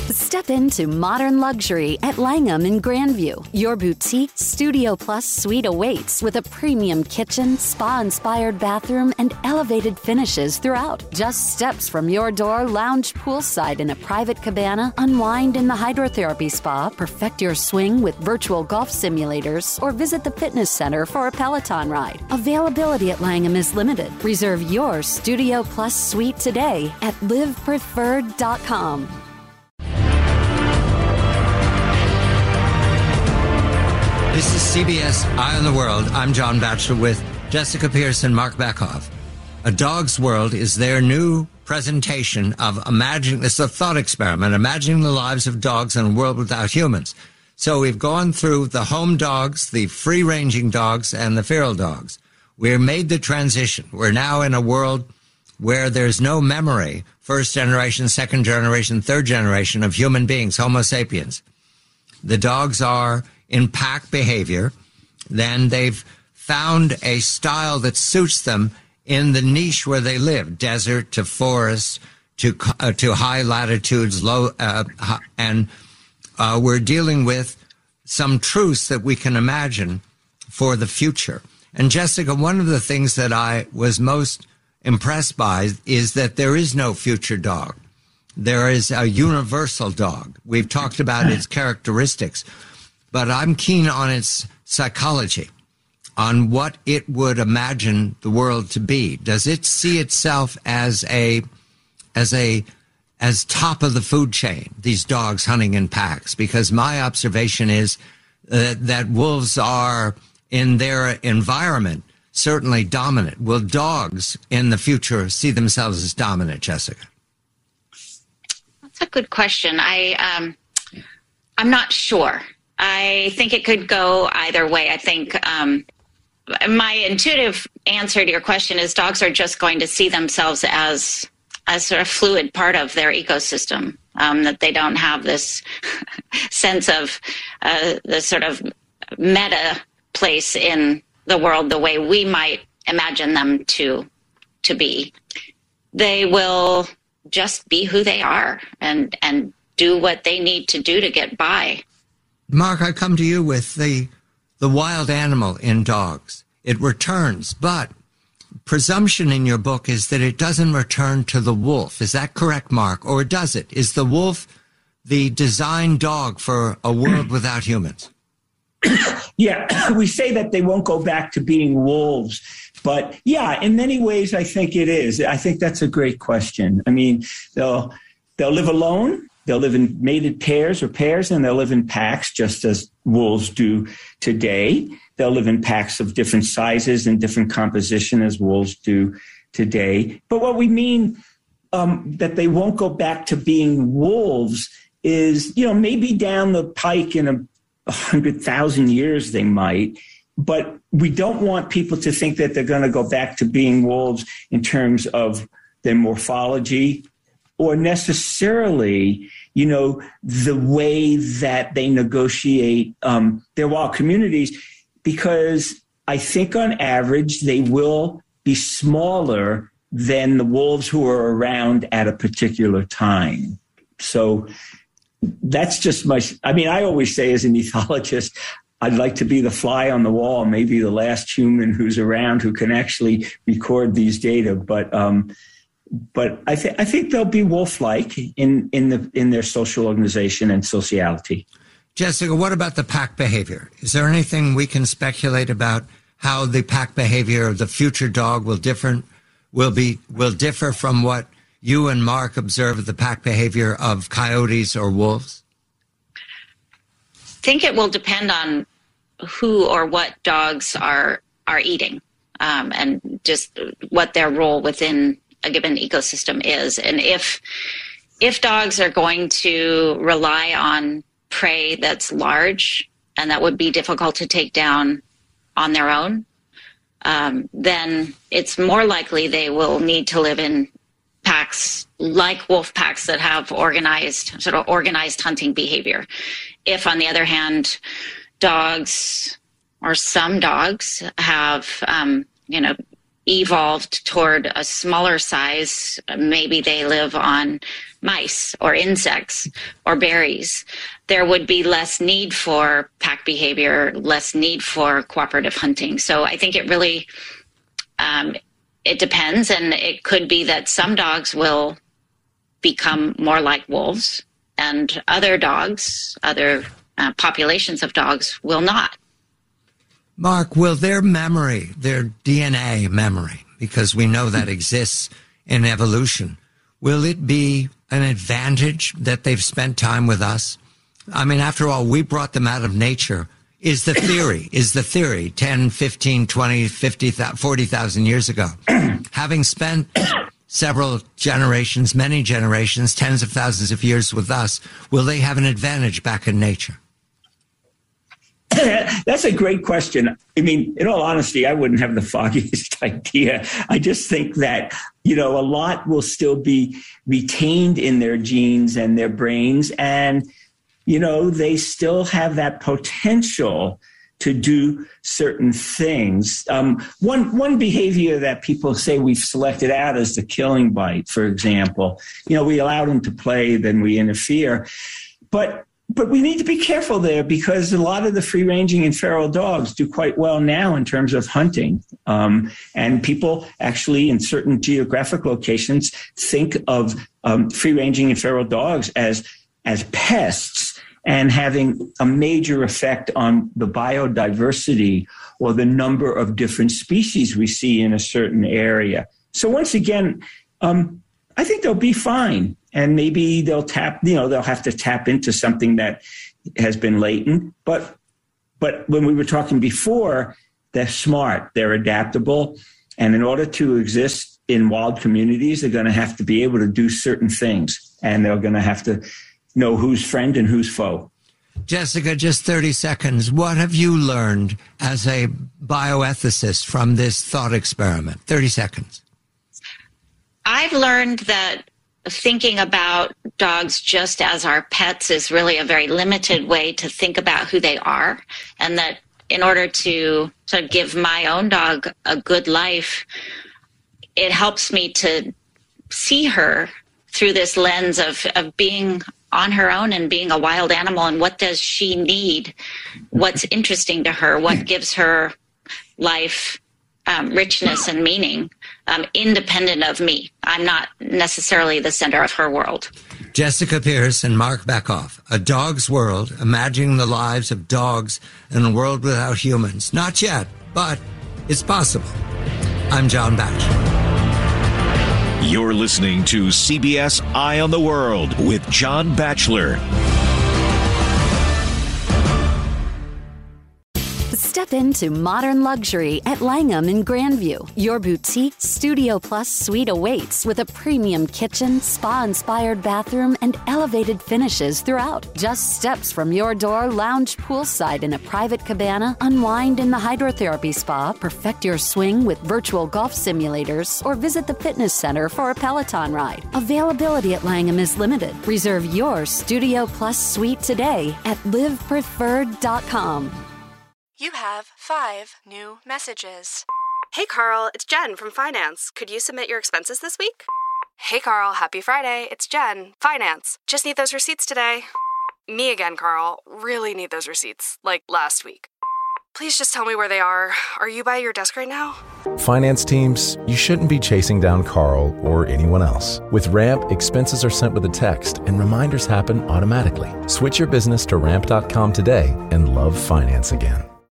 Step into modern luxury at Langham in Grandview. Your boutique Studio Plus suite awaits with a premium kitchen, spa-inspired bathroom, and elevated finishes throughout. Just steps from your door, lounge poolside in a private cabana, unwind in the hydrotherapy spa, perfect your swing with virtual golf simulators, or visit the fitness center for a Peloton ride. Availability at Langham is limited. Reserve your Studio Plus suite today at livepreferred.com. This is CBS Eye on the World. I'm John Batchelor with Jessica Pierce and Mark Beckhoff. A Dog's World is their new presentation of imagining, this is a thought experiment, imagining the lives of dogs in a world without humans. So we've gone through the home dogs, the free-ranging dogs, and the feral dogs. We've made the transition. We're now in a world where there's no memory, first generation, second generation, third generation of human beings, Homo sapiens. The dogs are in pack behavior. Then they've found a style that suits them in the niche where they live, desert to forest to high latitudes, low, and we're dealing with some truths that we can imagine for the future. And Jessica, one of the things that I was most impressed by is that there is no future dog. There is a universal dog. We've talked about its characteristics, but I'm keen on its psychology, on what it would imagine the world to be. Does it see itself as top of the food chain, these dogs hunting in packs? Because my observation is that wolves are, in their environment, certainly dominant. Will dogs in the future see themselves as dominant, Jessica? That's a good question. I'm not sure. I think it could go either way. I think my intuitive answer to your question is dogs are just going to see themselves as a sort of fluid part of their ecosystem, that they don't have this sense of the sort of meta place in the world the way we might imagine them to be. They will just be who they are and do what they need to do to get by. Mark, I come to you with the wild animal in dogs. It returns, but presumption in your book is that it doesn't return to the wolf. Is that correct, Mark? Or does it? Is the wolf the designed dog for a world without humans? Yeah, we say that they won't go back to being wolves. But yeah, in many ways, I think it is. I think that's a great question. I mean, they'll live alone. They'll live in mated pairs, and they'll live in packs, just as wolves do today. They'll live in packs of different sizes and different composition as wolves do today. But what we mean that they won't go back to being wolves is, maybe down the pike in 100,000 years they might. But we don't want people to think that they're going to go back to being wolves in terms of their morphology, or necessarily, the way that they negotiate their wild communities, because I think on average they will be smaller than the wolves who are around at a particular time. So that's just I always say as an ethologist, I'd like to be the fly on the wall, maybe the last human who's around who can actually record these data. But I think they'll be wolf-like in their social organization and sociality. Jessica, what about the pack behavior? Is there anything we can speculate about how the pack behavior of the future dog will differ from what you and Mark observe the pack behavior of coyotes or wolves? I think it will depend on who or what dogs are eating, and just what their role within a given ecosystem is. And if dogs are going to rely on prey that's large and that would be difficult to take down on their own, then it's more likely they will need to live in packs like wolf packs that have organized hunting behavior. If, on the other hand, dogs or some dogs have, evolved toward a smaller size. Maybe they live on mice or insects or berries. There would be less need for pack behavior, less need for cooperative hunting. So I think it really, it depends. And it could be that some dogs will become more like wolves and other dogs, other populations of dogs will not. Mark, will their memory, their DNA memory, because we know that exists in evolution, will it be an advantage that they've spent time with us? I mean, after all, we brought them out of nature. Is the theory 10, 15, 20, 50, 40,000 years ago, having spent several generations, many generations, tens of thousands of years with us, will they have an advantage back in nature? That's a great question. I mean, in all honesty, I wouldn't have the foggiest idea. I just think that, a lot will still be retained in their genes and their brains. And, they still have that potential to do certain things. One behavior that people say we've selected out is the killing bite, for example. We allow them to play, then we interfere. But we need to be careful there because a lot of the free-ranging and feral dogs do quite well now in terms of hunting. And people actually in certain geographic locations think of free-ranging and feral dogs as pests and having a major effect on the biodiversity or the number of different species we see in a certain area. So once again, I think they'll be fine. And maybe they'll have to tap into something that has been latent. But when we were talking before, they're smart, they're adaptable. And in order to exist in wild communities, they're going to have to be able to do certain things. And they're going to have to know who's friend and who's foe. Jessica, just 30 seconds. What have you learned as a bioethicist from this thought experiment? 30 seconds. I've learned that thinking about dogs just as our pets is really a very limited way to think about who they are, and that in order to sort of give my own dog a good life, it helps me to see her through this lens of being on her own and being a wild animal, and what does she need, what's interesting to her, what gives her life richness and meaning, independent of me. I'm not necessarily the center of her world. Jessica Pierce and Mark Bekoff, A Dog's World, imagining the lives of dogs in a world without humans. Not yet, but it's possible. I'm John Batchelor. You're listening to CBS Eye on the World with John Batchelor. Step into modern luxury at Langham in Grandview. Your boutique Studio Plus suite awaits with a premium kitchen, spa-inspired bathroom, and elevated finishes throughout. Just steps from your door, lounge poolside in a private cabana, unwind in the hydrotherapy spa, perfect your swing with virtual golf simulators, or visit the fitness center for a Peloton ride. Availability at Langham is limited. Reserve your Studio Plus suite today at livepreferred.com. You have 5 new messages. Hey, Carl, it's Jen from Finance. Could you submit your expenses this week? Hey, Carl, happy Friday. It's Jen, Finance. Just need those receipts today. Me again, Carl. Really need those receipts, like last week. Please just tell me where they are. Are you by your desk right now? Finance teams, you shouldn't be chasing down Carl or anyone else. With Ramp, expenses are sent with a text and reminders happen automatically. Switch your business to ramp.com today and love finance again.